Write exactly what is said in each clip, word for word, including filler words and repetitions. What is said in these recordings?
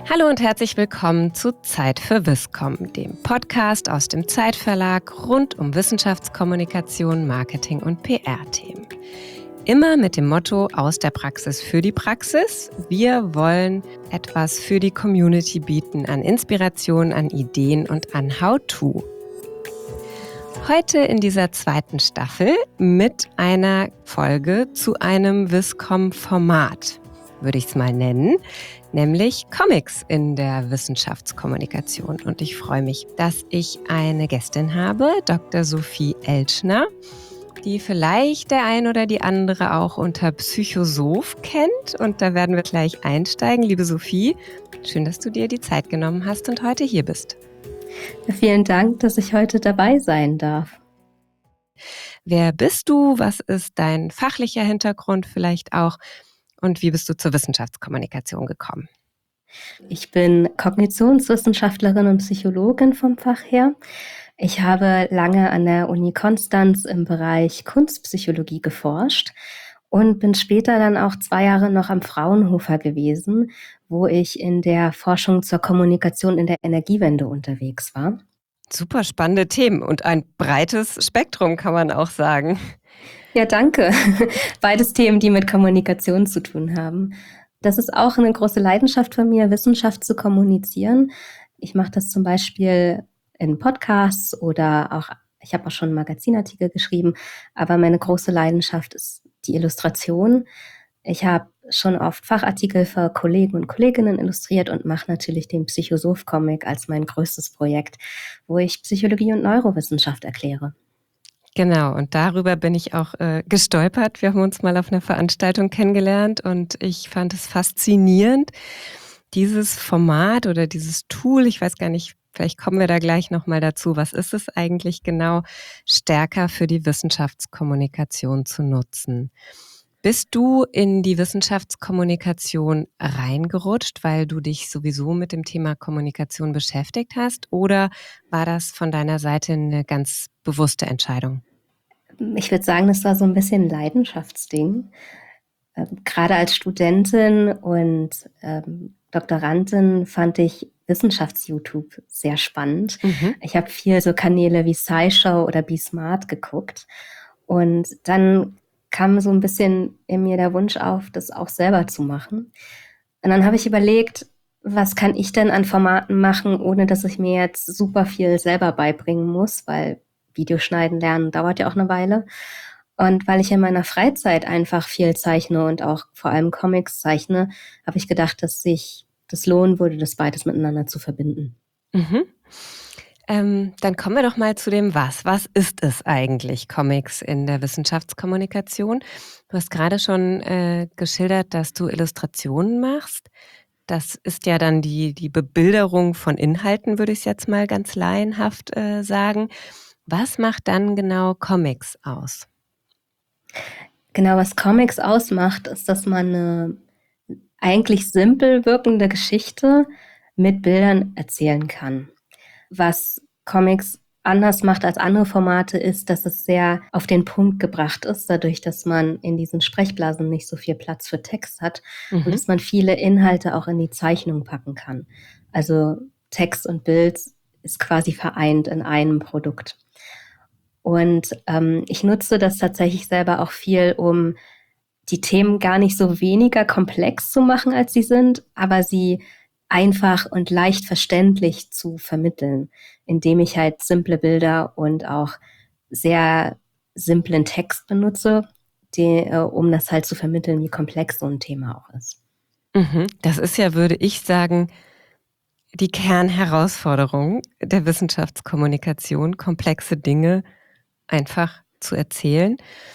Hallo und herzlich willkommen zu Zeit für Wisskom, dem Podcast aus dem Zeit-Verlag rund um Wissenschaftskommunikation, Marketing und P R-Themen. Immer mit dem Motto aus der Praxis für die Praxis. Wir wollen etwas für die Community bieten an Inspiration, an Ideen und an How-To. Heute in dieser zweiten Staffel mit einer Folge zu einem Wisskom-Format, würde ich es mal nennen, nämlich Comics in der Wissenschaftskommunikation. Und ich freue mich, dass ich eine Gästin habe, Doktor Sophie Elschner, die vielleicht der ein oder die andere auch unter Psychosoph kennt. Und da werden wir gleich einsteigen. Liebe Sophie, schön, dass du dir die Zeit genommen hast und heute hier bist. Ja, vielen Dank, dass ich heute dabei sein darf. Wer bist du? Was ist dein fachlicher Hintergrund vielleicht auch? Und wie bist du zur Wissenschaftskommunikation gekommen? Ich bin Kognitionswissenschaftlerin und Psychologin vom Fach her. Ich habe lange an der Uni Konstanz im Bereich Kunstpsychologie geforscht und bin später dann auch zwei Jahre noch am Fraunhofer gewesen, wo ich in der Forschung zur Kommunikation in der Energiewende unterwegs war. Super spannende Themen und ein breites Spektrum, kann man auch sagen. Ja, danke. Beides Themen, die mit Kommunikation zu tun haben. Das ist auch eine große Leidenschaft von mir, Wissenschaft zu kommunizieren. Ich mache das zum Beispiel in Podcasts oder auch, ich habe auch schon Magazinartikel geschrieben, aber meine große Leidenschaft ist die Illustration. Ich habe schon oft Fachartikel für Kollegen und Kolleginnen illustriert und mache natürlich den Psychosoph-Comic als mein größtes Projekt, wo ich Psychologie und Neurowissenschaft erkläre. Genau, und darüber bin ich auch äh, gestolpert. Wir haben uns mal auf einer Veranstaltung kennengelernt und ich fand es faszinierend, dieses Format oder dieses Tool, ich weiß gar nicht, vielleicht kommen wir da gleich nochmal dazu, was ist es eigentlich genau, stärker für die Wissenschaftskommunikation zu nutzen. Bist du in die Wissenschaftskommunikation reingerutscht, weil du dich sowieso mit dem Thema Kommunikation beschäftigt hast, oder war das von deiner Seite eine ganz bewusste Entscheidung? Ich würde sagen, das war so ein bisschen ein Leidenschaftsding. Ähm, gerade als Studentin und ähm, Doktorandin fand ich Wissenschafts-YouTube sehr spannend. Mhm. Ich habe viel so Kanäle wie SciShow oder Be Smart geguckt. Und dann kam so ein bisschen in mir der Wunsch auf, das auch selber zu machen. Und dann habe ich überlegt, was kann ich denn an Formaten machen, ohne dass ich mir jetzt super viel selber beibringen muss, weil Videoschneiden lernen dauert ja auch eine Weile. Und weil ich in meiner Freizeit einfach viel zeichne und auch vor allem Comics zeichne, habe ich gedacht, dass sich das lohnen würde, das beides miteinander zu verbinden. Mhm. Ähm, dann kommen wir doch mal zu dem Was. Was ist es eigentlich, Comics in der Wissenschaftskommunikation? Du hast gerade schon äh, geschildert, dass du Illustrationen machst. Das ist ja dann die, die Bebilderung von Inhalten, würde ich es jetzt mal ganz laienhaft äh, sagen. Was macht dann genau Comics aus? Genau, was Comics ausmacht, ist, dass man eine eigentlich simpel wirkende Geschichte mit Bildern erzählen kann. Was Comics anders macht als andere Formate, ist, dass es sehr auf den Punkt gebracht ist, dadurch, dass man in diesen Sprechblasen nicht so viel Platz für Text hat und Mhm. dass man viele Inhalte auch in die Zeichnung packen kann. Also Text und Bild ist quasi vereint in einem Produkt. Und ähm, ich nutze das tatsächlich selber auch viel, um die Themen gar nicht so weniger komplex zu machen, als sie sind, aber sie einfach und leicht verständlich zu vermitteln, indem ich halt simple Bilder und auch sehr simplen Text benutze, die, äh, um das halt zu vermitteln, wie komplex so ein Thema auch ist. Mhm. Das ist ja, würde ich sagen, die Kernherausforderung der Wissenschaftskommunikation, komplexe Dinge einfach zu erzählen.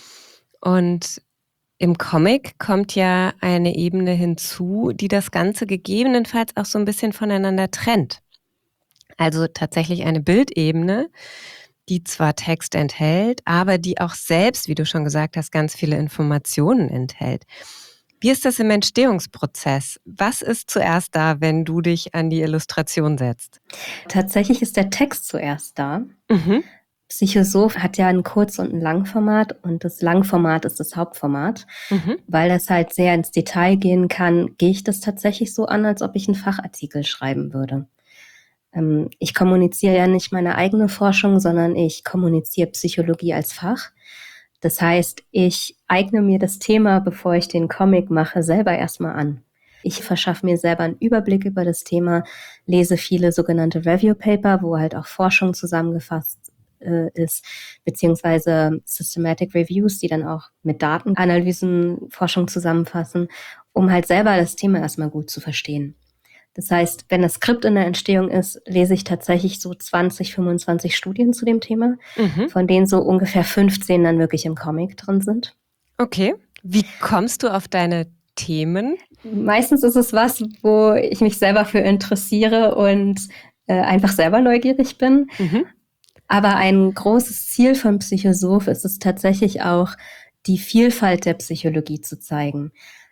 Und im Comic kommt ja eine Ebene hinzu, die das Ganze gegebenenfalls auch so ein bisschen voneinander trennt. Also tatsächlich eine Bildebene, die zwar Text enthält, aber die auch selbst, wie du schon gesagt hast, ganz viele Informationen enthält. Wie ist das im Entstehungsprozess? Was ist zuerst da, wenn du dich an die Illustration setzt? Tatsächlich ist der Text zuerst da. Mhm. Psychosoph hat ja ein Kurz- und ein Langformat und das Langformat ist das Hauptformat. Mhm. Weil das halt sehr ins Detail gehen kann, gehe ich das tatsächlich so an, als ob ich einen Fachartikel schreiben würde. Ähm, ich kommuniziere ja nicht meine eigene Forschung, sondern ich kommuniziere Psychologie als Fach. Das heißt, ich eigne mir das Thema, bevor ich den Comic mache, selber erstmal an. Ich verschaffe mir selber einen Überblick über das Thema, lese viele sogenannte Review Paper, wo halt auch Forschung zusammengefasst äh, ist, beziehungsweise Systematic Reviews, die dann auch mit Datenanalysen Forschung zusammenfassen, um halt selber das Thema erstmal gut zu verstehen. Das heißt, wenn das Skript in der Entstehung ist, lese ich tatsächlich so zwanzig, fünfundzwanzig Studien zu dem Thema, mhm. von denen so ungefähr fünfzehn dann wirklich im Comic drin sind. Okay. Wie kommst du auf deine Themen? Meistens ist es was, wo ich mich selber für interessiere und äh, einfach selber neugierig bin. Mhm. Aber ein großes Ziel von Psychosoph ist es tatsächlich auch, die Vielfalt der Psychologie zu zeigen.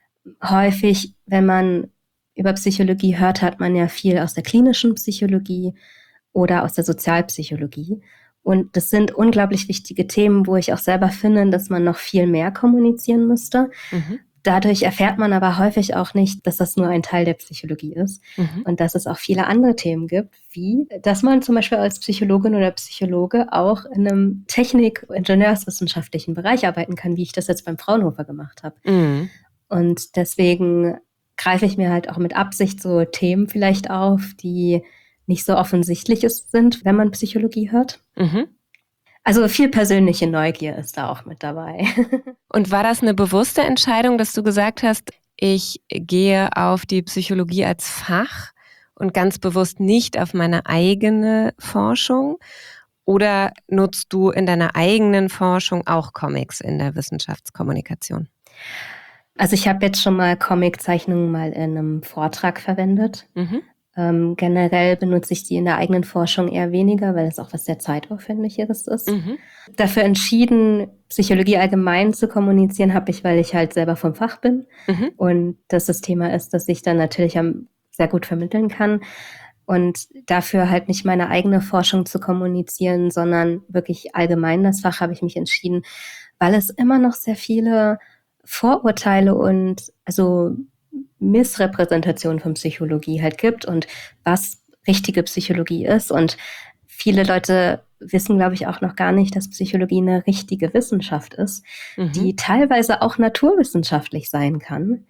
Häufig, wenn man über Psychologie hört, hat man ja viel aus der klinischen Psychologie oder aus der Sozialpsychologie. Und das sind unglaublich wichtige Themen, wo ich auch selber finde, dass man noch viel mehr kommunizieren müsste. Mhm. Dadurch erfährt man aber häufig auch nicht, dass das nur ein Teil der Psychologie ist mhm. und dass es auch viele andere Themen gibt, wie dass man zum Beispiel als Psychologin oder Psychologe auch in einem Technik-, ingenieurswissenschaftlichen Bereich arbeiten kann, wie ich das jetzt beim Fraunhofer gemacht habe. Mhm. Und deswegen greife ich mir halt auch mit Absicht so Themen vielleicht auf, die nicht so offensichtlich sind, wenn man Psychologie hört. Mhm. Also viel persönliche Neugier ist da auch mit dabei. Und war das eine bewusste Entscheidung, dass du gesagt hast, ich gehe auf die Psychologie als Fach und ganz bewusst nicht auf meine eigene Forschung? Oder nutzt du in deiner eigenen Forschung auch Comics in der Wissenschaftskommunikation? Also ich habe jetzt schon mal Comiczeichnungen mal in einem Vortrag verwendet. Mhm. Ähm, generell benutze ich die in der eigenen Forschung eher weniger, weil es auch was sehr zeitaufwendigeres ist. Mhm. Dafür entschieden, Psychologie allgemein zu kommunizieren, habe ich, weil ich halt selber vom Fach bin. Mhm. Und das das Thema ist, dass ich dann natürlich sehr gut vermitteln kann. Und dafür halt nicht meine eigene Forschung zu kommunizieren, sondern wirklich allgemein das Fach, habe ich mich entschieden, weil es immer noch sehr viele Vorurteile und also Missrepräsentation von Psychologie halt gibt und was richtige Psychologie ist. Und viele Leute wissen, glaube ich, auch noch gar nicht, dass Psychologie eine richtige Wissenschaft ist, mhm. die teilweise auch naturwissenschaftlich sein kann.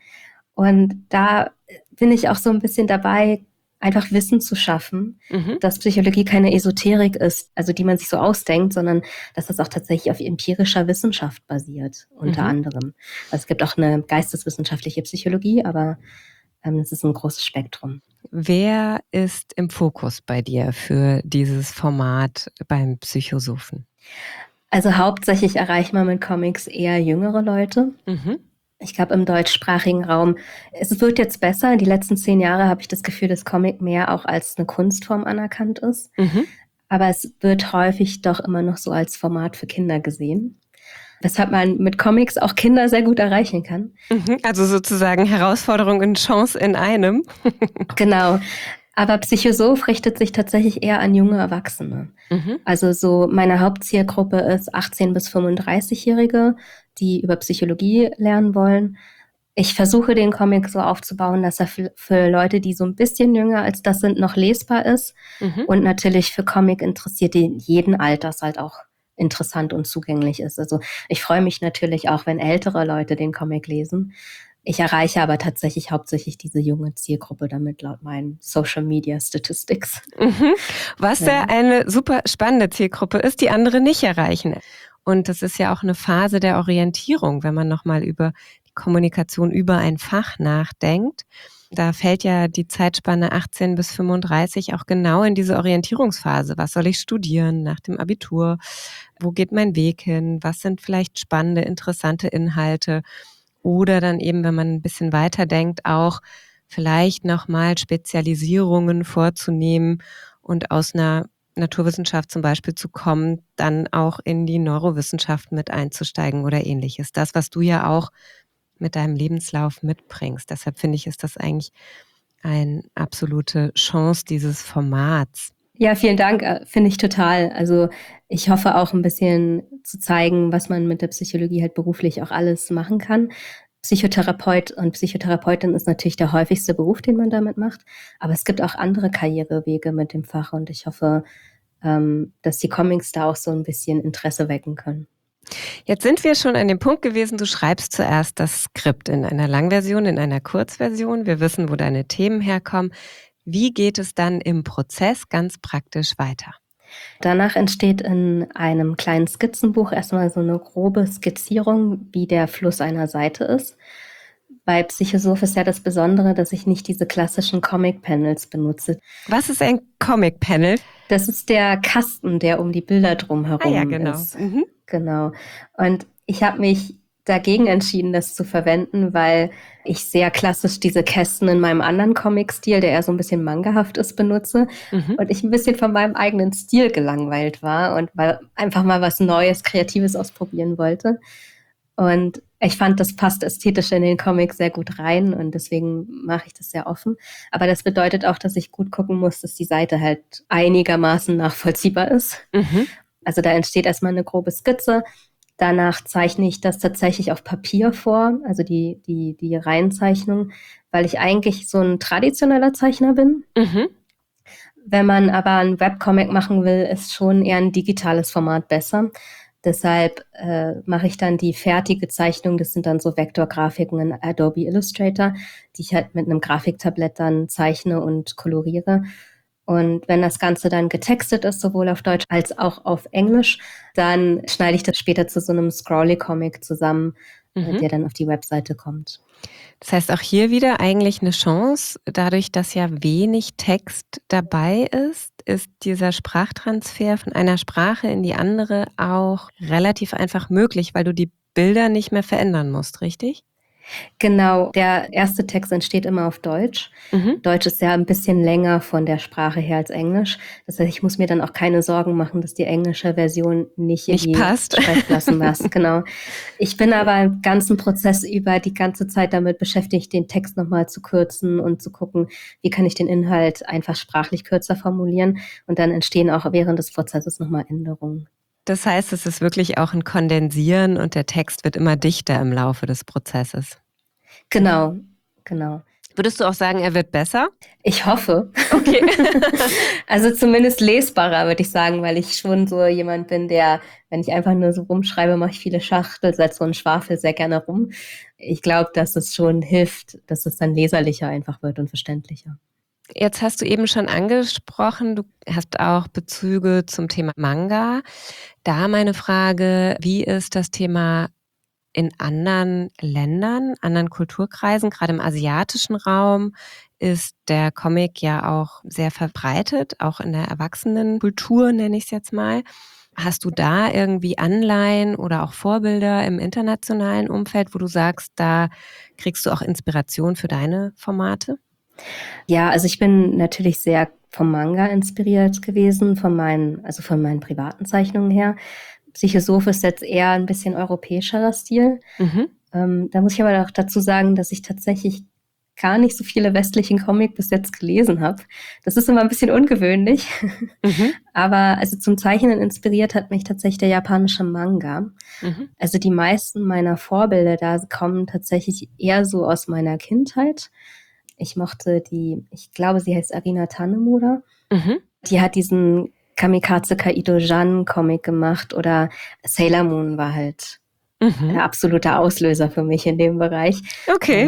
Und da bin ich auch so ein bisschen dabei, einfach Wissen zu schaffen, mhm. dass Psychologie keine Esoterik ist, also die man sich so ausdenkt, sondern dass das auch tatsächlich auf empirischer Wissenschaft basiert, unter mhm. anderem. Also es gibt auch eine geisteswissenschaftliche Psychologie, aber ähm, es ist ein großes Spektrum. Wer ist im Fokus bei dir für dieses Format beim Psychosophen? Also hauptsächlich erreicht man mit Comics eher jüngere Leute. Mhm. Ich glaube, im deutschsprachigen Raum, es wird jetzt besser. Die letzten zehn Jahre habe ich das Gefühl, dass Comic mehr auch als eine Kunstform anerkannt ist. Mhm. Aber es wird häufig doch immer noch so als Format für Kinder gesehen. Weshalb man mit Comics auch Kinder sehr gut erreichen kann. Mhm. Also sozusagen Herausforderung und Chance in einem. Genau. Aber Psychosoph richtet sich tatsächlich eher an junge Erwachsene. Mhm. Also so meine Hauptzielgruppe ist achtzehn- bis fünfunddreißig-Jährige, die über Psychologie lernen wollen. Ich versuche den Comic so aufzubauen, dass er für, für Leute, die so ein bisschen jünger als das sind, noch lesbar ist. Mhm. Und natürlich für Comic-Interessierte jeden Alters halt auch interessant und zugänglich ist. Also ich freue mich natürlich auch, wenn ältere Leute den Comic lesen. Ich erreiche aber tatsächlich hauptsächlich diese junge Zielgruppe damit, laut meinen Social Media Statistics. Mhm. Was ja eine super spannende Zielgruppe ist, die andere nicht erreichen. Und das ist ja auch eine Phase der Orientierung, wenn man nochmal über die Kommunikation über ein Fach nachdenkt. Da fällt ja die Zeitspanne achtzehn bis fünfunddreißig auch genau in diese Orientierungsphase. Was soll ich studieren nach dem Abitur? Wo geht mein Weg hin? Was sind vielleicht spannende, interessante Inhalte? Oder dann eben, wenn man ein bisschen weiter denkt, auch vielleicht nochmal Spezialisierungen vorzunehmen und aus einer Naturwissenschaft zum Beispiel zu kommen, dann auch in die Neurowissenschaft mit einzusteigen oder ähnliches. Das, was du ja auch mit deinem Lebenslauf mitbringst. Deshalb finde ich, ist das eigentlich eine absolute Chance dieses Formats. Ja, vielen Dank, äh, finde ich total. Also ich hoffe auch ein bisschen zu zeigen, was man mit der Psychologie halt beruflich auch alles machen kann. Psychotherapeut und Psychotherapeutin ist natürlich der häufigste Beruf, den man damit macht, aber es gibt auch andere Karrierewege mit dem Fach und ich hoffe, ähm, dass die Comics da auch so ein bisschen Interesse wecken können. Jetzt sind wir schon an dem Punkt gewesen, du schreibst zuerst das Skript in einer Langversion, in einer Kurzversion. Wir wissen, wo deine Themen herkommen. Wie geht es dann im Prozess ganz praktisch weiter? Danach entsteht in einem kleinen Skizzenbuch erstmal so eine grobe Skizzierung, wie der Fluss einer Seite ist. Bei Psychosoph ist ja das Besondere, dass ich nicht diese klassischen Comic-Panels benutze. Was ist ein Comic-Panel? Das ist der Kasten, der um die Bilder drumherum Ah ja, genau. ist. Mhm. Genau. Und ich habe mich dagegen entschieden, das zu verwenden, weil ich sehr klassisch diese Kästen in meinem anderen Comic-Stil, der eher so ein bisschen mangahaft ist, benutze. Mhm. Und ich ein bisschen von meinem eigenen Stil gelangweilt war und weil einfach mal was Neues, Kreatives ausprobieren wollte. Und ich fand, das passt ästhetisch in den Comic sehr gut rein und deswegen mache ich das sehr offen. Aber das bedeutet auch, dass ich gut gucken muss, dass die Seite halt einigermaßen nachvollziehbar ist. Mhm. Also da entsteht erstmal eine grobe Skizze. Danach zeichne ich das tatsächlich auf Papier vor, also die, die, die Reihenzeichnung, weil ich eigentlich so ein traditioneller Zeichner bin. Mhm. Wenn man aber einen Webcomic machen will, ist schon eher ein digitales Format besser. Deshalb äh, mache ich dann die fertige Zeichnung, das sind dann so Vektorgrafiken in Adobe Illustrator, die ich halt mit einem Grafiktablett dann zeichne und koloriere. Und wenn das Ganze dann getextet ist, sowohl auf Deutsch als auch auf Englisch, dann schneide ich das später zu so einem Scrolly-Comic zusammen, Mhm. der dann auf die Webseite kommt. Das heißt auch hier wieder eigentlich eine Chance, dadurch, dass ja wenig Text dabei ist, ist dieser Sprachtransfer von einer Sprache in die andere auch relativ einfach möglich, weil du die Bilder nicht mehr verändern musst, richtig? Genau, der erste Text entsteht immer auf Deutsch. Mhm. Deutsch ist ja ein bisschen länger von der Sprache her als Englisch. Das heißt, ich muss mir dann auch keine Sorgen machen, dass die englische Version nicht in Nicht die passt. Sprechblasen passt. Genau. Ich bin aber im ganzen Prozess über die ganze Zeit damit beschäftigt, den Text nochmal zu kürzen und zu gucken, wie kann ich den Inhalt einfach sprachlich kürzer formulieren. Und dann entstehen auch während des Prozesses nochmal Änderungen. Das heißt, es ist wirklich auch ein Kondensieren und der Text wird immer dichter im Laufe des Prozesses. Genau, genau. Würdest du auch sagen, er wird besser? Ich hoffe. Okay. Also zumindest lesbarer, würde ich sagen, weil ich schon so jemand bin, der, wenn ich einfach nur so rumschreibe, mache ich viele Schachtelsätze und schwafel sehr gerne rum. Ich glaube, dass es schon hilft, dass es dann leserlicher einfach wird und verständlicher. Jetzt hast du eben schon angesprochen, du hast auch Bezüge zum Thema Manga. Da meine Frage, wie ist das Thema in anderen Ländern, anderen Kulturkreisen, gerade im asiatischen Raum, ist der Comic ja auch sehr verbreitet, auch in der Erwachsenenkultur, nenne ich es jetzt mal. Hast du da irgendwie Anleihen oder auch Vorbilder im internationalen Umfeld, wo du sagst, da kriegst du auch Inspiration für deine Formate? Ja, also ich bin natürlich sehr vom Manga inspiriert gewesen, von meinen, also von meinen privaten Zeichnungen her. Psychosoph ist jetzt eher ein bisschen europäischerer Stil. Mhm. Ähm, da muss ich aber auch dazu sagen, dass ich tatsächlich gar nicht so viele westlichen Comic bis jetzt gelesen habe. Das ist immer ein bisschen ungewöhnlich. Mhm. Aber also zum Zeichnen inspiriert hat mich tatsächlich der japanische Manga. Mhm. Also die meisten meiner Vorbilder da kommen tatsächlich eher so aus meiner Kindheit. Ich mochte die, ich glaube, sie heißt Arina Tanemura. Mhm. Die hat diesen Kamikaze Kaido-Jan Comic gemacht oder Sailor Moon war halt Mhm. ein absoluter Auslöser für mich in dem Bereich. Okay.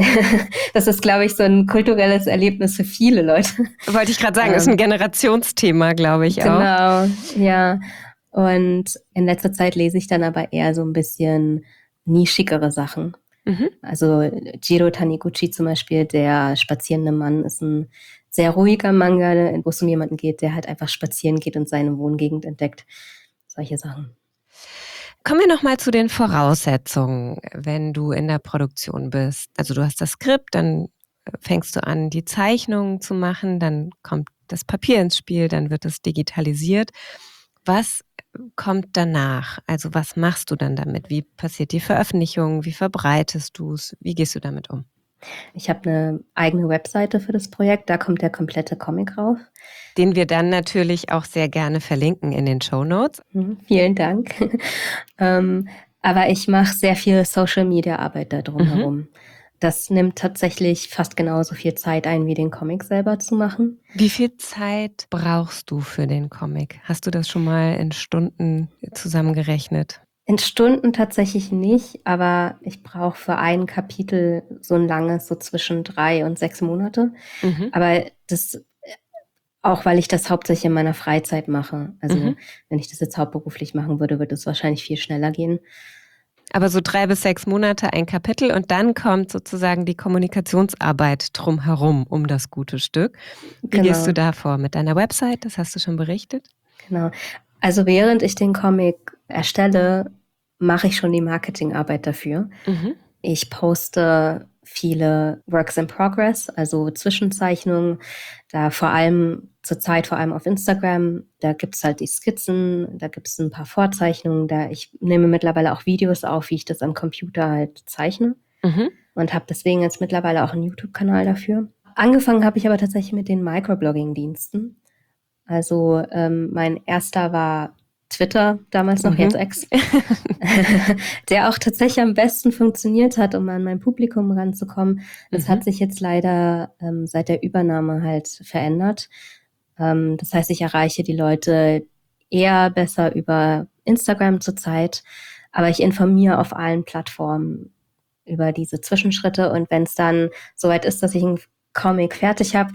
Das ist, glaube ich, so ein kulturelles Erlebnis für viele Leute. Wollte ich gerade sagen, ist ein Generationsthema, glaube ich auch. Genau, ja. Und in letzter Zeit lese ich dann aber eher so ein bisschen nischigere Sachen. Mhm. Also Jiro Taniguchi zum Beispiel, der spazierende Mann, ist ein sehr ruhiger Manga, wo es um jemanden geht, der halt einfach spazieren geht und seine Wohngegend entdeckt. Solche Sachen. Kommen wir nochmal zu den Voraussetzungen, wenn du in der Produktion bist. Also du hast das Skript, dann fängst du an, die Zeichnungen zu machen, dann kommt das Papier ins Spiel, dann wird es digitalisiert. Was kommt danach? Also was machst du dann damit? Wie passiert die Veröffentlichung? Wie verbreitest du es? Wie gehst du damit um? Ich habe eine eigene Webseite für das Projekt, da kommt der komplette Comic rauf. Den wir dann natürlich auch sehr gerne verlinken in den Shownotes. Mhm, vielen Dank. ähm, aber ich mache sehr viel Social-Media-Arbeit da drum Mhm. herum. Das nimmt tatsächlich fast genauso viel Zeit ein, wie den Comic selber zu machen. Wie viel Zeit brauchst du für den Comic? Hast du das schon mal in Stunden zusammengerechnet? In Stunden tatsächlich nicht, aber ich brauche für ein Kapitel so ein langes, so zwischen drei und sechs Monate. Mhm. Aber das auch, weil ich das hauptsächlich in meiner Freizeit mache. Also Mhm. wenn ich das jetzt hauptberuflich machen würde, würde es wahrscheinlich viel schneller gehen. Aber so drei bis sechs Monate ein Kapitel und dann kommt sozusagen die Kommunikationsarbeit drumherum um das gute Stück. Wie Genau. gehst du da vor? Mit deiner Website, das hast du schon berichtet? Genau. Also während ich den Comic erstelle, mache ich schon die Marketingarbeit dafür. Mhm. Ich poste viele Works in Progress, also Zwischenzeichnungen, da vor allem zurzeit vor allem auf Instagram, da gibt's halt die Skizzen, da gibt's ein paar Vorzeichnungen, da ich nehme mittlerweile auch Videos auf, wie ich das am Computer halt zeichne Mhm. und habe deswegen jetzt mittlerweile auch einen YouTube-Kanal dafür. Angefangen habe ich aber tatsächlich mit den Microblogging-Diensten. Also ähm, mein erster war Twitter, damals noch, Mhm. jetzt X, der auch tatsächlich am besten funktioniert hat, um an mein Publikum ranzukommen. Das Mhm. hat sich jetzt leider ähm, seit der Übernahme halt verändert. Ähm, das heißt, ich erreiche die Leute eher besser über Instagram zurzeit, aber ich informiere auf allen Plattformen über diese Zwischenschritte und wenn es dann soweit ist, dass ich einen Comic fertig habe,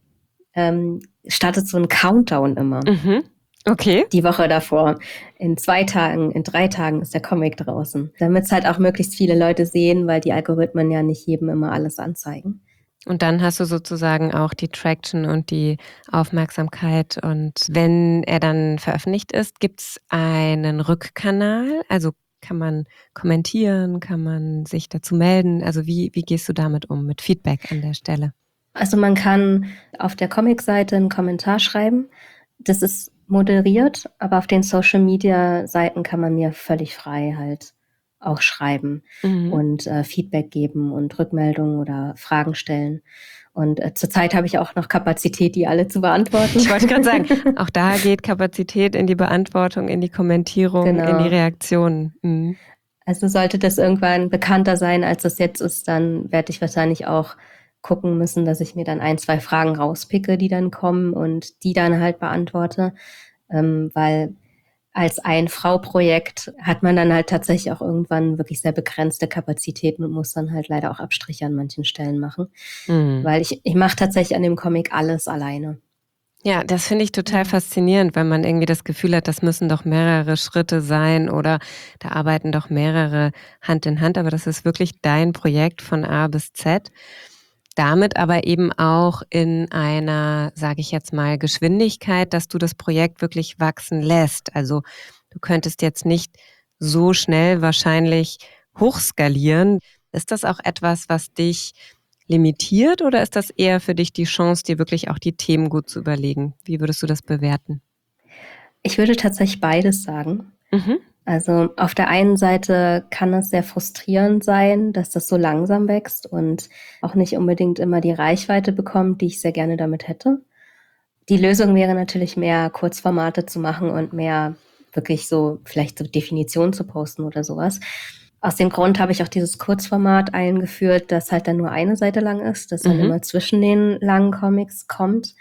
ähm, startet so ein Countdown immer. Mhm. Okay. Die Woche davor. In zwei Tagen, in drei Tagen ist der Comic draußen. Damit es halt auch möglichst viele Leute sehen, weil die Algorithmen ja nicht jedem immer alles anzeigen. Und dann hast du sozusagen auch die Traction und die Aufmerksamkeit. Und wenn er dann veröffentlicht ist, gibt es einen Rückkanal? Also kann man kommentieren, kann man sich dazu melden? Also wie, wie gehst du damit um, mit Feedback an der Stelle? Also man kann auf der Comic-Seite einen Kommentar schreiben. Das ist moderiert, aber auf den Social-Media-Seiten kann man mir völlig frei halt auch schreiben Mhm. und äh, Feedback geben und Rückmeldungen oder Fragen stellen. Und äh, zurzeit habe ich auch noch Kapazität, die alle zu beantworten. Ich wollte gerade sagen, auch da geht Kapazität in die Beantwortung, in die Kommentierung, Genau. in die Reaktion. Mhm. Also sollte das irgendwann bekannter sein, als es jetzt ist, dann werde ich wahrscheinlich auch gucken müssen, dass ich mir dann ein, zwei Fragen rauspicke, die dann kommen und die dann halt beantworte. Ähm, weil als Ein-Frau-Projekt hat man dann halt tatsächlich auch irgendwann wirklich sehr begrenzte Kapazitäten und muss dann halt leider auch Abstriche an manchen Stellen machen. Mhm. Weil ich, ich mache tatsächlich an dem Comic alles alleine. Ja, das finde ich total faszinierend, wenn man irgendwie das Gefühl hat, das müssen doch mehrere Schritte sein oder da arbeiten doch mehrere Hand in Hand, aber das ist wirklich dein Projekt von A bis Z. Damit aber eben auch in einer, sage ich jetzt mal, Geschwindigkeit, dass du das Projekt wirklich wachsen lässt. Also du könntest jetzt nicht so schnell wahrscheinlich hochskalieren. Ist das auch etwas, was dich limitiert oder ist das eher für dich die Chance, dir wirklich auch die Themen gut zu überlegen? Wie würdest du das bewerten? Ich würde tatsächlich beides sagen. Mhm. Also auf der einen Seite kann es sehr frustrierend sein, dass das so langsam wächst und auch nicht unbedingt immer die Reichweite bekommt, die ich sehr gerne damit hätte. Die Lösung wäre natürlich mehr Kurzformate zu machen und mehr wirklich so vielleicht so Definitionen zu posten oder sowas. Aus dem Grund habe ich auch dieses Kurzformat eingeführt, das halt dann nur eine Seite lang ist, das dann Mhm. immer zwischen den langen Comics kommt.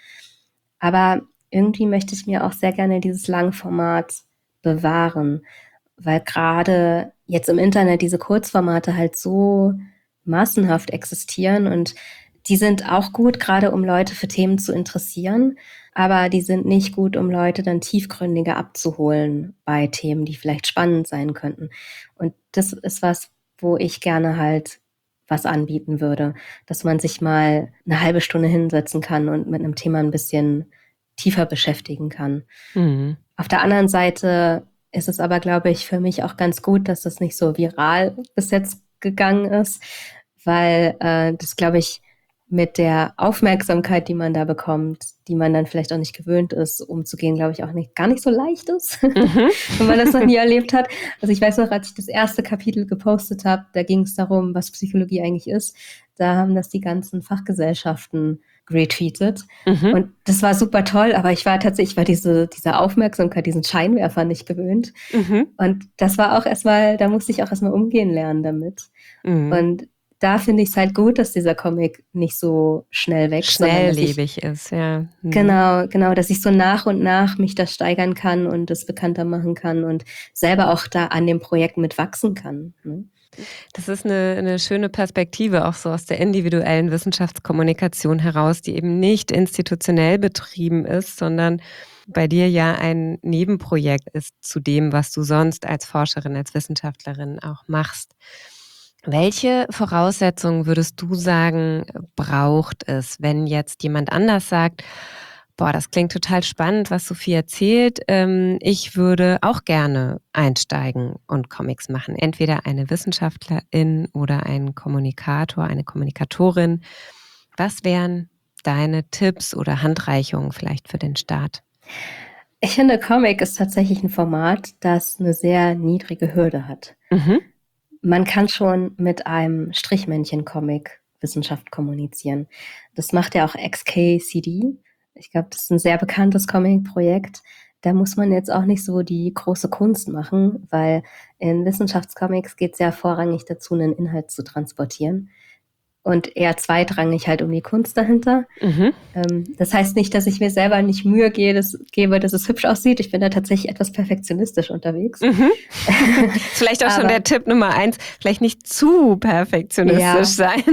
Aber irgendwie möchte ich mir auch sehr gerne dieses Langformat bewahren, weil gerade jetzt im Internet diese Kurzformate halt so massenhaft existieren und die sind auch gut, gerade um Leute für Themen zu interessieren, aber die sind nicht gut, um Leute dann tiefgründiger abzuholen bei Themen, die vielleicht spannend sein könnten. Und das ist was, wo ich gerne halt was anbieten würde, dass man sich mal eine halbe Stunde hinsetzen kann und mit einem Thema ein bisschen tiefer beschäftigen kann. Mhm. Auf der anderen Seite ist es aber, glaube ich, für mich auch ganz gut, dass das nicht so viral bis jetzt gegangen ist, weil äh, das, glaube ich, mit der Aufmerksamkeit, die man da bekommt, die man dann vielleicht auch nicht gewöhnt ist, umzugehen, glaube ich, auch nicht, gar nicht so leicht ist, mhm. wenn man das noch nie erlebt hat. Also ich weiß noch, als ich das erste Kapitel gepostet habe, da ging es darum, was Psychologie eigentlich ist. Da haben das die ganzen Fachgesellschaften retweetet. Mhm. Und das war super toll, aber ich war tatsächlich, ich war diese, diese Aufmerksamkeit, diesen Scheinwerfer nicht gewöhnt. Mhm. Und das war auch erstmal, da musste ich auch erstmal umgehen lernen damit. Mhm. Und da finde ich es halt gut, dass dieser Comic nicht so schnell wächst. Schnelllebig ich, ist, ja. Mhm. Genau, genau, dass ich so nach und nach mich da steigern kann und das bekannter machen kann und selber auch da an dem Projekt mitwachsen kann. Ne? Das ist eine, eine schöne Perspektive, auch so aus der individuellen Wissenschaftskommunikation heraus, die eben nicht institutionell betrieben ist, sondern bei dir ja ein Nebenprojekt ist zu dem, was du sonst als Forscherin, als Wissenschaftlerin auch machst. Welche Voraussetzungen würdest du sagen, braucht es, wenn jetzt jemand anders sagt, boah, das klingt total spannend, was Sophie erzählt. Ich würde auch gerne einsteigen und Comics machen. Entweder eine Wissenschaftlerin oder ein Kommunikator, eine Kommunikatorin. Was wären deine Tipps oder Handreichungen vielleicht für den Start? Ich finde, Comic ist tatsächlich ein Format, das eine sehr niedrige Hürde hat. Mhm. Man kann schon mit einem Strichmännchen-Comic Wissenschaft kommunizieren. Das macht ja auch X K C D. Ich glaube, das ist ein sehr bekanntes Comic-Projekt. Da muss man jetzt auch nicht so die große Kunst machen, weil in Wissenschaftscomics geht es ja vorrangig dazu, einen Inhalt zu transportieren. Und eher zweitrangig halt um die Kunst dahinter. Mhm. Ähm, das heißt nicht, dass ich mir selber nicht Mühe gehe, das, gebe, dass es hübsch aussieht. Ich bin da tatsächlich etwas perfektionistisch unterwegs. Mhm. Vielleicht auch schon der Tipp Nummer eins, vielleicht nicht zu perfektionistisch ja. sein.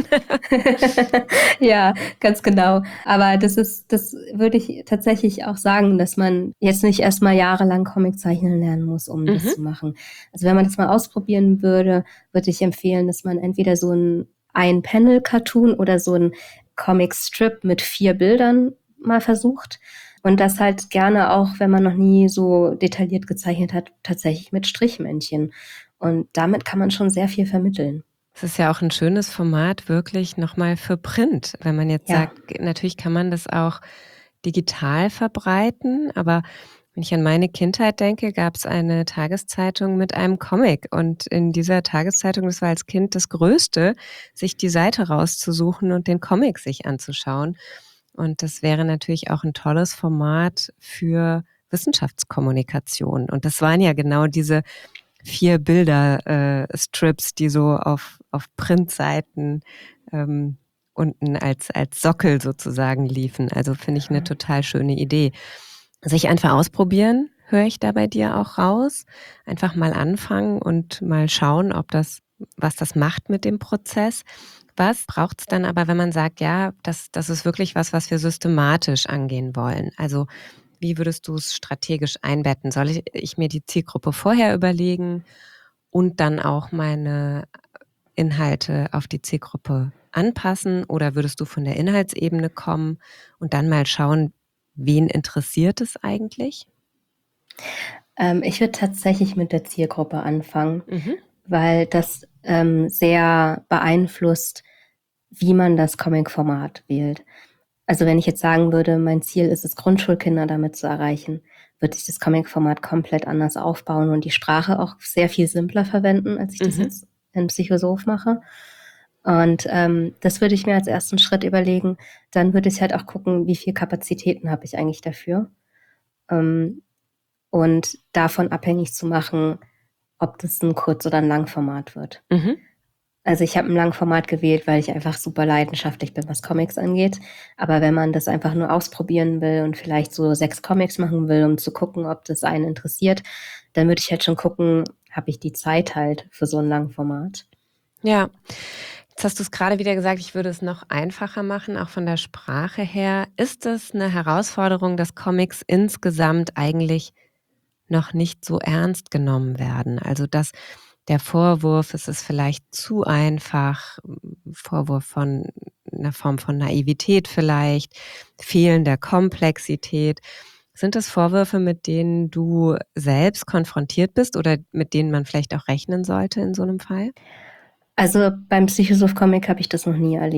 Ja, ganz genau. Aber das ist, das würde ich tatsächlich auch sagen, dass man jetzt nicht erstmal jahrelang Comic zeichnen lernen muss, um mhm. das zu machen. Also wenn man das mal ausprobieren würde, würde ich empfehlen, dass man entweder so ein ein Panel-Cartoon oder so ein Comic-Strip mit vier Bildern mal versucht. Und das halt gerne auch, wenn man noch nie so detailliert gezeichnet hat, tatsächlich mit Strichmännchen. Und damit kann man schon sehr viel vermitteln. Das ist ja auch ein schönes Format, wirklich nochmal für Print. Wenn man jetzt ja. sagt, natürlich kann man das auch digital verbreiten, aber wenn ich an meine Kindheit denke, gab es eine Tageszeitung mit einem Comic. Und in dieser Tageszeitung, das war als Kind das Größte, sich die Seite rauszusuchen und den Comic sich anzuschauen. Und das wäre natürlich auch ein tolles Format für Wissenschaftskommunikation. Und das waren ja genau diese vier Bilder-Strips, äh, die so auf, auf Printseiten ähm, unten als, als Sockel sozusagen liefen. Also finde ich eine total schöne Idee. Sich einfach ausprobieren, höre ich da bei dir auch raus. Einfach mal anfangen und mal schauen, ob das, was das macht mit dem Prozess. Was braucht es dann aber, wenn man sagt, ja, das, das ist wirklich was, was wir systematisch angehen wollen? Also wie würdest du es strategisch einbetten? Soll ich, ich mir die Zielgruppe vorher überlegen und dann auch meine Inhalte auf die Zielgruppe anpassen? Oder würdest du von der Inhaltsebene kommen und dann mal schauen, wen interessiert es eigentlich? Ähm, ich würde tatsächlich mit der Zielgruppe anfangen, mhm. weil das ähm, sehr beeinflusst, wie man das Comic-Format wählt. Also wenn ich jetzt sagen würde, mein Ziel ist es, Grundschulkinder damit zu erreichen, würde ich das Comic-Format komplett anders aufbauen und die Sprache auch sehr viel simpler verwenden, als ich mhm. das jetzt in Psychosoph mache. Und ähm, das würde ich mir als ersten Schritt überlegen. Dann würde ich halt auch gucken, wie viel Kapazitäten habe ich eigentlich dafür. Ähm, und davon abhängig zu machen, ob das ein Kurz- oder ein Langformat wird. Mhm. Also ich habe ein Langformat gewählt, weil ich einfach super leidenschaftlich bin, was Comics angeht. Aber wenn man das einfach nur ausprobieren will und vielleicht so sechs Comics machen will, um zu gucken, ob das einen interessiert, dann würde ich halt schon gucken, habe ich die Zeit halt für so ein Langformat. Ja. Jetzt hast du es gerade wieder gesagt, ich würde es noch einfacher machen, auch von der Sprache her. Ist es eine Herausforderung, dass Comics insgesamt eigentlich noch nicht so ernst genommen werden? Also dass der Vorwurf, es ist vielleicht zu einfach, Vorwurf von einer Form von Naivität vielleicht, fehlender Komplexität. Sind das Vorwürfe, mit denen du selbst konfrontiert bist oder mit denen man vielleicht auch rechnen sollte in so einem Fall? Also beim Psychosoph-Comic habe ich das noch nie erlebt.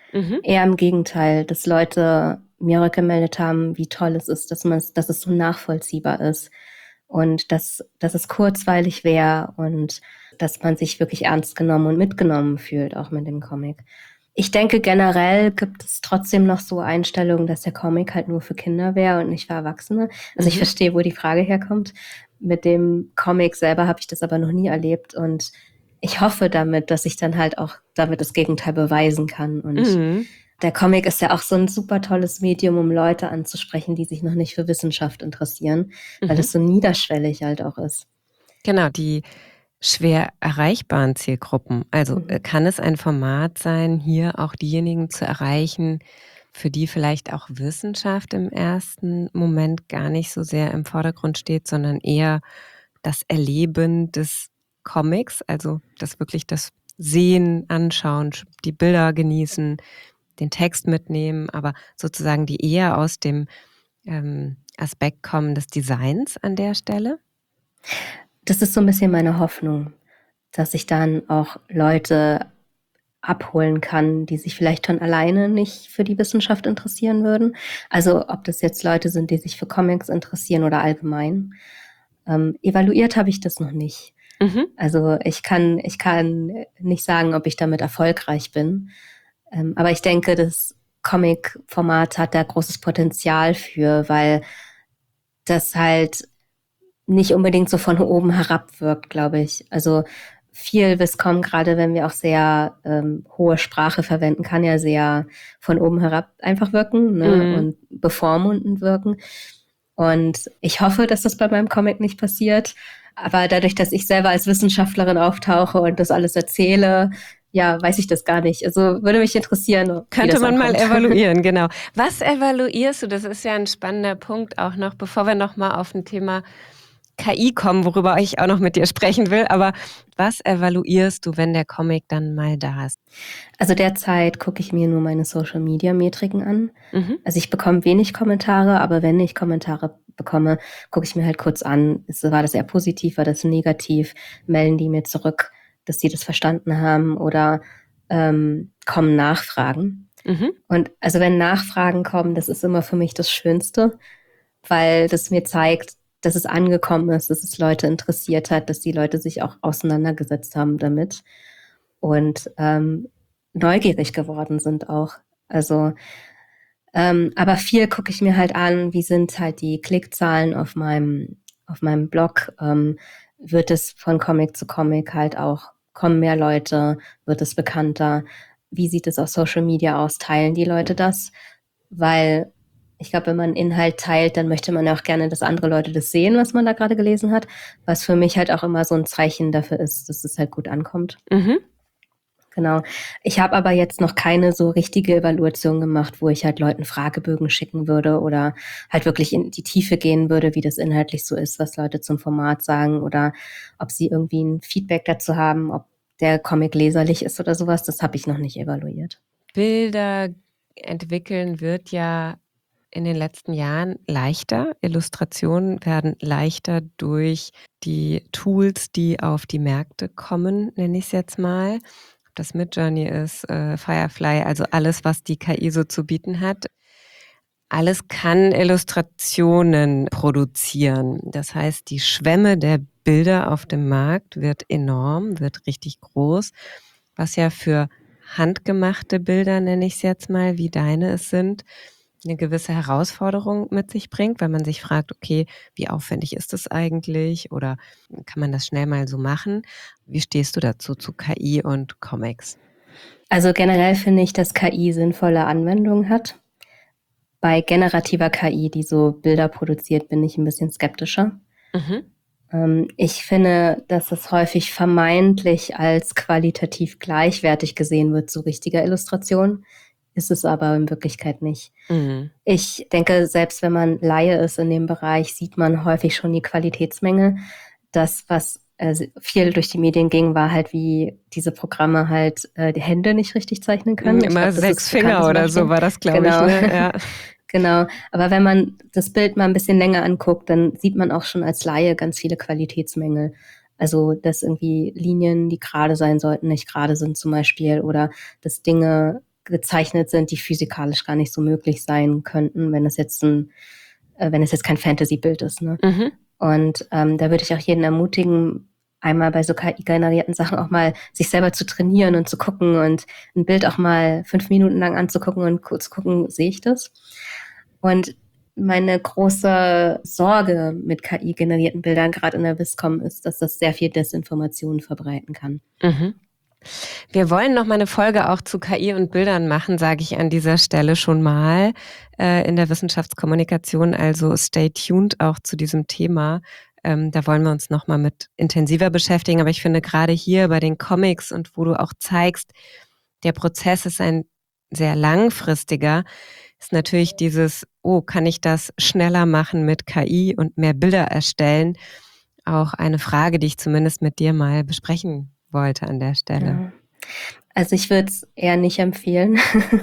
Mhm. Eher im Gegenteil, dass Leute mir rückgemeldet haben, wie toll es ist, dass man, dass es so nachvollziehbar ist und dass, dass es kurzweilig wäre und dass man sich wirklich ernst genommen und mitgenommen fühlt, auch mit dem Comic. Ich denke, generell gibt es trotzdem noch so Einstellungen, dass der Comic halt nur für Kinder wäre und nicht für Erwachsene. Also ich Mhm. verstehe, wo die Frage herkommt. Mit dem Comic selber habe ich das aber noch nie erlebt und ich hoffe damit, dass ich dann halt auch damit das Gegenteil beweisen kann. Und Mhm. der Comic ist ja auch so ein super tolles Medium, um Leute anzusprechen, die sich noch nicht für Wissenschaft interessieren, weil Mhm. es so niederschwellig halt auch ist. Genau, die schwer erreichbaren Zielgruppen. Also äh, Mhm. kann es ein Format sein, hier auch diejenigen zu erreichen, für die vielleicht auch Wissenschaft im ersten Moment gar nicht so sehr im Vordergrund steht, sondern eher das Erleben des Comics, also das wirklich das Sehen, Anschauen, sch- die Bilder genießen, den Text mitnehmen, aber sozusagen die eher aus dem ähm, Aspekt kommen des Designs an der Stelle? Das ist so ein bisschen meine Hoffnung, dass ich dann auch Leute abholen kann, die sich vielleicht von alleine nicht für die Wissenschaft interessieren würden. Also ob das jetzt Leute sind, die sich für Comics interessieren oder allgemein. Ähm, evaluiert habe ich das noch nicht. Mhm. Also ich kann, ich kann nicht sagen, ob ich damit erfolgreich bin. Ähm, aber ich denke, das Comic-Format hat da großes Potenzial für, weil das halt nicht unbedingt so von oben herab wirkt, glaube ich. Also viel Viscom, gerade wenn wir auch sehr ähm, hohe Sprache verwenden, kann ja sehr von oben herab einfach wirken, ne? Mhm. Und bevormundend wirken. Und ich hoffe, dass das bei meinem Comic nicht passiert. Aber dadurch, dass ich selber als Wissenschaftlerin auftauche und das alles erzähle, ja, weiß ich das gar nicht. Also würde mich interessieren, wie Könnte das man mal ankommt. evaluieren, genau. Was evaluierst du? Das ist ja ein spannender Punkt auch noch, bevor wir noch mal auf ein Thema K I kommen, worüber ich auch noch mit dir sprechen will. Aber was evaluierst du, wenn der Comic dann mal da ist? Also derzeit gucke ich mir nur meine Social-Media-Metriken an. Mhm. Also ich bekomme wenig Kommentare, aber wenn ich Kommentare bekomme, gucke ich mir halt kurz an, ist, war das eher positiv, war das negativ, melden die mir zurück, dass sie das verstanden haben oder ähm, kommen Nachfragen. Mhm. Und also wenn Nachfragen kommen, das ist immer für mich das Schönste, weil das mir zeigt, dass es angekommen ist, dass es Leute interessiert hat, dass die Leute sich auch auseinandergesetzt haben damit und ähm, neugierig geworden sind auch. Also, ähm, aber viel gucke ich mir halt an, wie sind halt die Klickzahlen auf meinem, auf meinem Blog. Ähm, wird es von Comic zu Comic halt auch, kommen mehr Leute, wird es bekannter? Wie sieht es auf Social Media aus? Teilen die Leute das? Weil ich glaube, wenn man Inhalt teilt, dann möchte man ja auch gerne, dass andere Leute das sehen, was man da gerade gelesen hat, was für mich halt auch immer so ein Zeichen dafür ist, dass es halt gut ankommt. Mhm. Genau. Ich habe aber jetzt noch keine so richtige Evaluation gemacht, wo ich halt Leuten Fragebögen schicken würde oder halt wirklich in die Tiefe gehen würde, wie das inhaltlich so ist, was Leute zum Format sagen oder ob sie irgendwie ein Feedback dazu haben, ob der Comic leserlich ist oder sowas. Das habe ich noch nicht evaluiert. Bilder entwickeln wird ja in den letzten Jahren leichter. Illustrationen werden leichter durch die Tools, die auf die Märkte kommen, nenne ich es jetzt mal. Ob das Midjourney ist, äh, Firefly, also alles, was die K I so zu bieten hat. Alles kann Illustrationen produzieren. Das heißt, die Schwemme der Bilder auf dem Markt wird enorm, wird richtig groß, was ja für handgemachte Bilder, nenne ich es jetzt mal, wie deine es sind, eine gewisse Herausforderung mit sich bringt, weil man sich fragt, okay, wie aufwendig ist das eigentlich oder kann man das schnell mal so machen? Wie stehst du dazu zu K I und Comics? Also generell finde ich, dass K I sinnvolle Anwendungen hat. Bei generativer K I, die so Bilder produziert, bin ich ein bisschen skeptischer. Mhm. Ähm, ich finde, dass es häufig vermeintlich als qualitativ gleichwertig gesehen wird zu richtiger Illustration, ist es aber in Wirklichkeit nicht. Mhm. Ich denke, selbst wenn man Laie ist in dem Bereich, sieht man häufig schon die Qualitätsmängel. Das, was äh, viel durch die Medien ging, war halt, wie diese Programme halt äh, die Hände nicht richtig zeichnen können. Ich Immer glaube, das ist sechs ein bekanntes Finger oder so Beispiel. war das, glaube ich, Genau. ne? Ja. Genau. Aber wenn man das Bild mal ein bisschen länger anguckt, dann sieht man auch schon als Laie ganz viele Qualitätsmängel. Also, dass irgendwie Linien, die gerade sein sollten, nicht gerade sind zum Beispiel oder dass Dinge gezeichnet sind, die physikalisch gar nicht so möglich sein könnten, wenn es jetzt ein, äh, wenn es jetzt kein Fantasy-Bild ist. Ne? Mhm. Und ähm, da würde ich auch jeden ermutigen, einmal bei so K I-generierten Sachen auch mal sich selber zu trainieren und zu gucken und ein Bild auch mal fünf Minuten lang anzugucken und kurz gucken, sehe ich das? Und meine große Sorge mit K I-generierten Bildern, gerade in der Viscom, ist, dass das sehr viel Desinformation verbreiten kann. Mhm. Wir wollen noch mal eine Folge auch zu K I und Bildern machen, sage ich an dieser Stelle schon mal, äh, in der Wissenschaftskommunikation. Also stay tuned auch zu diesem Thema. Ähm, da wollen wir uns noch mal mit intensiver beschäftigen. Aber ich finde gerade hier bei den Comics und wo du auch zeigst, der Prozess ist ein sehr langfristiger, ist natürlich dieses, oh, kann ich das schneller machen mit K I und mehr Bilder erstellen? Auch eine Frage, die ich zumindest mit dir mal besprechen wollte an der Stelle. Ja. Also ich würde es eher nicht empfehlen.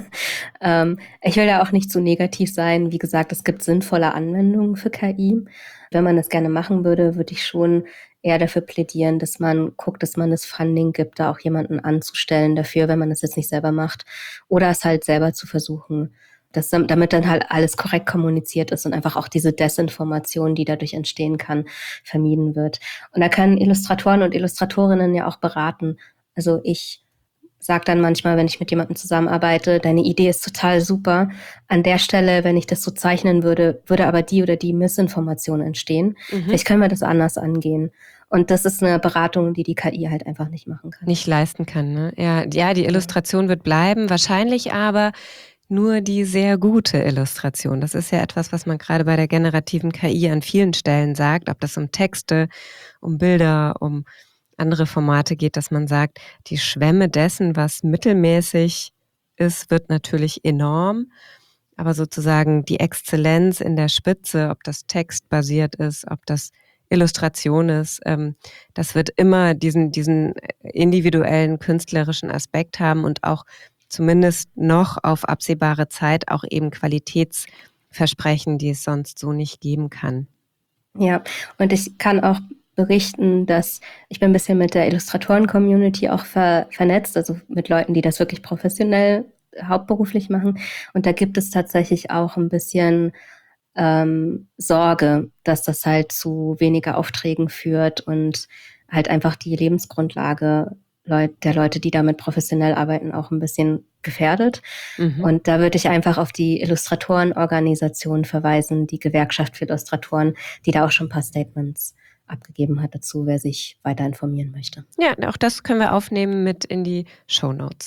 ähm, ich will da auch nicht zu negativ sein. Wie gesagt, es gibt sinnvolle Anwendungen für K I. Wenn man das gerne machen würde, würde ich schon eher dafür plädieren, dass man guckt, dass man das Funding gibt, da auch jemanden anzustellen dafür, wenn man das jetzt nicht selber macht. Oder es halt selber zu versuchen, dass, damit dann halt alles korrekt kommuniziert ist und einfach auch diese Desinformation, die dadurch entstehen kann, vermieden wird. Und da können Illustratoren und Illustratorinnen ja auch beraten. Also ich sage dann manchmal, wenn ich mit jemandem zusammenarbeite, deine Idee ist total super. An der Stelle, wenn ich das so zeichnen würde, würde aber die oder die Missinformation entstehen. Mhm. Vielleicht können wir das anders angehen. Und das ist eine Beratung, die die K I halt einfach nicht machen kann. Nicht leisten kann, ne? Ja, ja, die Illustration wird bleiben, wahrscheinlich aber nur die sehr gute Illustration. Das ist ja etwas, was man gerade bei der generativen K I an vielen Stellen sagt, ob das um Texte, um Bilder, um andere Formate geht, dass man sagt, die Schwemme dessen, was mittelmäßig ist, wird natürlich enorm. Aber sozusagen die Exzellenz in der Spitze, ob das textbasiert ist, ob das Illustration ist, ähm, das wird immer diesen, diesen individuellen künstlerischen Aspekt haben und auch zumindest noch auf absehbare Zeit auch eben Qualitätsversprechen, die es sonst so nicht geben kann. Ja, und ich kann auch berichten, dass ich bin ein bisschen mit der Illustratoren-Community auch ver- vernetzt, also mit Leuten, die das wirklich professionell hauptberuflich machen. Und da gibt es tatsächlich auch ein bisschen ähm, Sorge, dass das halt zu weniger Aufträgen führt und halt einfach die Lebensgrundlage Leut- der Leute, die damit professionell arbeiten, auch ein bisschen gefährdet. Mhm. Und da würde ich einfach auf die Illustratorenorganisation verweisen, die Gewerkschaft für Illustratoren, die da auch schon ein paar Statements abgegeben hat dazu, wer sich weiter informieren möchte. Ja, auch das können wir aufnehmen mit in die Shownotes.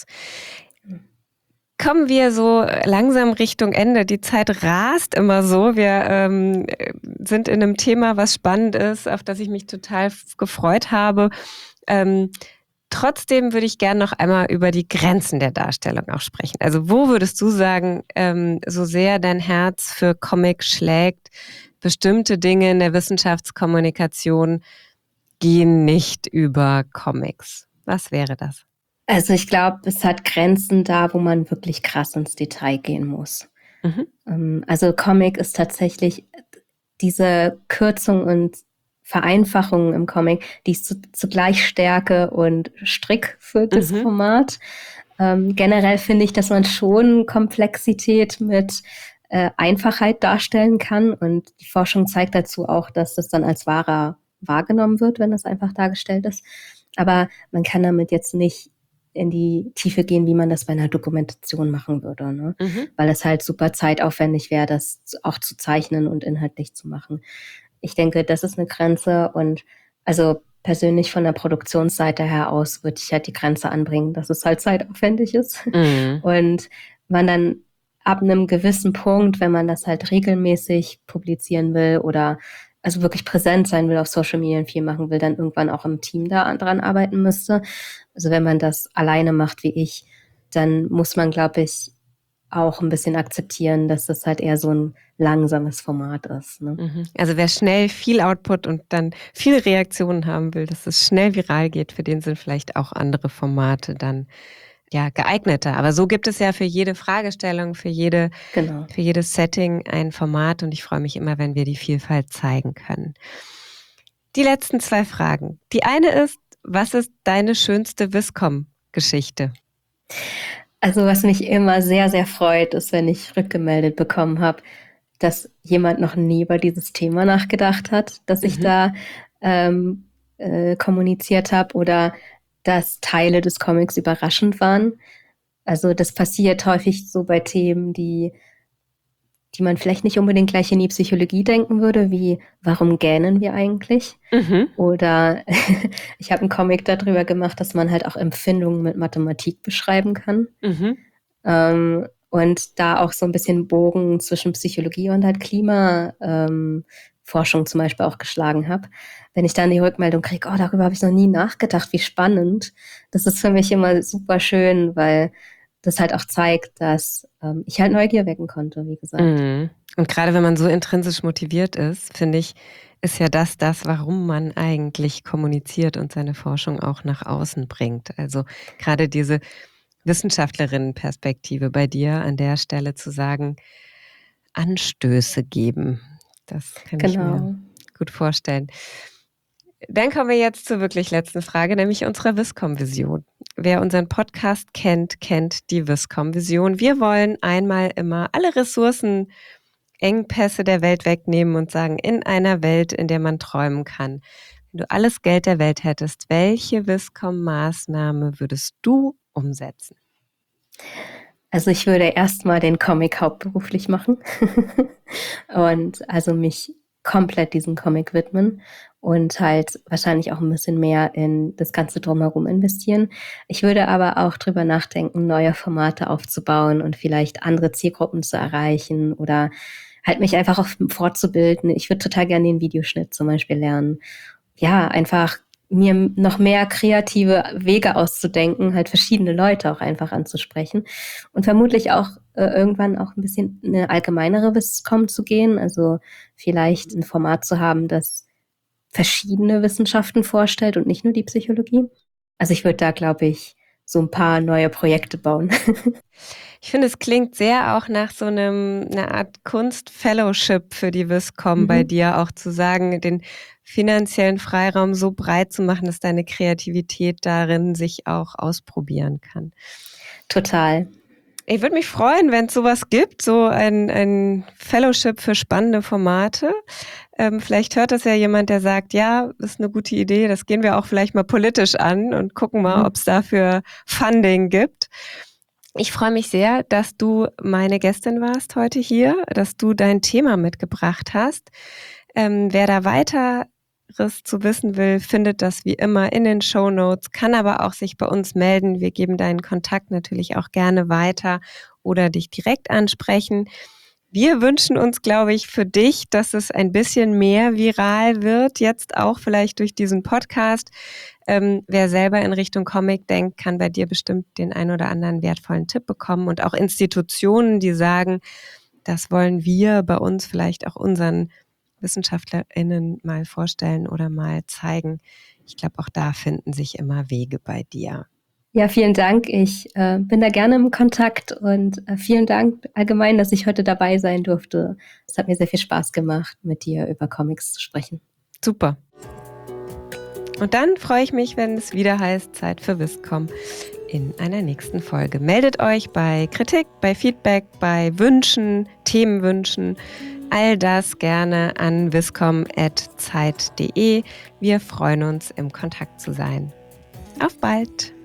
Kommen wir so langsam Richtung Ende. Die Zeit rast immer so. Wir ähm, sind in einem Thema, was spannend ist, auf das ich mich total gefreut habe. Ähm, trotzdem würde ich gerne noch einmal über die Grenzen der Darstellung auch sprechen. Also wo würdest du sagen, ähm, so sehr dein Herz für Comic schlägt, bestimmte Dinge in der Wissenschaftskommunikation gehen nicht über Comics? Was wäre das? Also ich glaube, es hat Grenzen da, wo man wirklich krass ins Detail gehen muss. Mhm. Also Comic ist tatsächlich diese Kürzung und Vereinfachung im Comic, die ist zu, zugleich Stärke und Strick für das mhm. Format. Ähm, generell finde ich, dass man schon Komplexität mit äh, Einfachheit darstellen kann und die Forschung zeigt dazu auch, dass das dann als wahrer wahrgenommen wird, wenn es einfach dargestellt ist. Aber man kann damit jetzt nicht in die Tiefe gehen, wie man das bei einer Dokumentation machen würde, ne? Mhm. Weil es halt super zeitaufwendig wäre, das auch zu zeichnen und inhaltlich zu machen. Ich denke, das ist eine Grenze und also persönlich von der Produktionsseite her aus würde ich halt die Grenze anbringen, dass es halt zeitaufwendig ist. Mhm. Und man dann ab einem gewissen Punkt, wenn man das halt regelmäßig publizieren will oder also wirklich präsent sein will, auf Social Media und viel machen will, dann irgendwann auch im Team da dran arbeiten müsste. Also wenn man das alleine macht wie ich, dann muss man, glaube ich, auch ein bisschen akzeptieren, dass das halt eher so ein langsames Format ist. Ne? Also wer schnell viel Output und dann viele Reaktionen haben will, dass es schnell viral geht, für den sind vielleicht auch andere Formate dann ja geeigneter. Aber so gibt es ja für jede Fragestellung, für jede, genau. für jedes Setting ein Format und ich freue mich immer, wenn wir die Vielfalt zeigen können. Die letzten zwei Fragen. Die eine ist, was ist deine schönste Viscom-Geschichte? Also was mich immer sehr, sehr freut, ist, wenn ich rückgemeldet bekommen habe, dass jemand noch nie über dieses Thema nachgedacht hat, dass ich Mhm. da ähm, äh, kommuniziert habe oder dass Teile des Comics überraschend waren. Also das passiert häufig so bei Themen, die, die man vielleicht nicht unbedingt gleich in die Psychologie denken würde, wie warum gähnen wir eigentlich? Mhm. Oder ich habe einen Comic darüber gemacht, dass man halt auch Empfindungen mit Mathematik beschreiben kann. Mhm. Ähm, und da auch so ein bisschen Bogen zwischen Psychologie und halt Klimaforschung ähm, zum Beispiel auch geschlagen habe. Wenn ich dann die Rückmeldung kriege, oh, darüber habe ich noch nie nachgedacht, wie spannend. Das ist für mich immer super schön, weil das halt auch zeigt, dass ähm, ich halt Neugier wecken konnte, wie gesagt. Mhm. Und gerade wenn man so intrinsisch motiviert ist, finde ich, ist ja das das, warum man eigentlich kommuniziert und seine Forschung auch nach außen bringt. Also gerade diese Wissenschaftlerinnenperspektive bei dir an der Stelle zu sagen, Anstöße geben. Das kann ich mir Genau. gut vorstellen. Dann kommen wir jetzt zur wirklich letzten Frage, nämlich unserer Viscom-Vision. Wer unseren Podcast kennt, kennt die Viscom-Vision. Wir wollen einmal immer alle Ressourcen, Engpässe der Welt wegnehmen und sagen, in einer Welt, in der man träumen kann. Wenn du alles Geld der Welt hättest, welche Viscom-Maßnahme würdest du umsetzen? Also ich würde erstmal den Comic hauptberuflich machen und also mich komplett diesem Comic widmen und halt wahrscheinlich auch ein bisschen mehr in das Ganze drumherum investieren. Ich würde aber auch drüber nachdenken, neue Formate aufzubauen und vielleicht andere Zielgruppen zu erreichen oder halt mich einfach auch fortzubilden. Ich würde total gerne den Videoschnitt zum Beispiel lernen. Ja, einfach mir noch mehr kreative Wege auszudenken, halt verschiedene Leute auch einfach anzusprechen und vermutlich auch äh, irgendwann auch ein bisschen eine allgemeinere Viscom zu gehen, also vielleicht ein Format zu haben, das verschiedene Wissenschaften vorstellt und nicht nur die Psychologie. Also ich würde da, glaube ich, so ein paar neue Projekte bauen. Ich finde, es klingt sehr auch nach so einem, einer Art Kunst-Fellowship für die Viscom bei Mhm. dir, auch zu sagen, den finanziellen Freiraum so breit zu machen, dass deine Kreativität darin sich auch ausprobieren kann. Total. Ich würde mich freuen, wenn es sowas gibt, so ein, ein Fellowship für spannende Formate. Ähm, vielleicht hört das ja jemand, der sagt, ja, das ist eine gute Idee, das gehen wir auch vielleicht mal politisch an und gucken mal, Mhm. ob es dafür Funding gibt. Ich freue mich sehr, dass du meine Gästin warst heute hier, dass du dein Thema mitgebracht hast. Ähm, wer da weiteres zu wissen will, findet das wie immer in den Shownotes, kann aber auch sich bei uns melden. Wir geben deinen Kontakt natürlich auch gerne weiter oder dich direkt ansprechen. Wir wünschen uns, glaube ich, für dich, dass es ein bisschen mehr viral wird, jetzt auch vielleicht durch diesen Podcast. Ähm, wer selber in Richtung Comic denkt, kann bei dir bestimmt den ein oder anderen wertvollen Tipp bekommen und auch Institutionen, die sagen, das wollen wir bei uns vielleicht auch unseren WissenschaftlerInnen mal vorstellen oder mal zeigen. Ich glaube, auch da finden sich immer Wege bei dir. Ja, vielen Dank. Ich äh, bin da gerne im Kontakt und äh, vielen Dank allgemein, dass ich heute dabei sein durfte. Es hat mir sehr viel Spaß gemacht, mit dir über Comics zu sprechen. Super. Und dann freue ich mich, wenn es wieder heißt, Zeit für Viscom in einer nächsten Folge. Meldet euch bei Kritik, bei Feedback, bei Wünschen, Themenwünschen, all das gerne an viscom at zeit punkt de. Wir freuen uns, im Kontakt zu sein. Auf bald!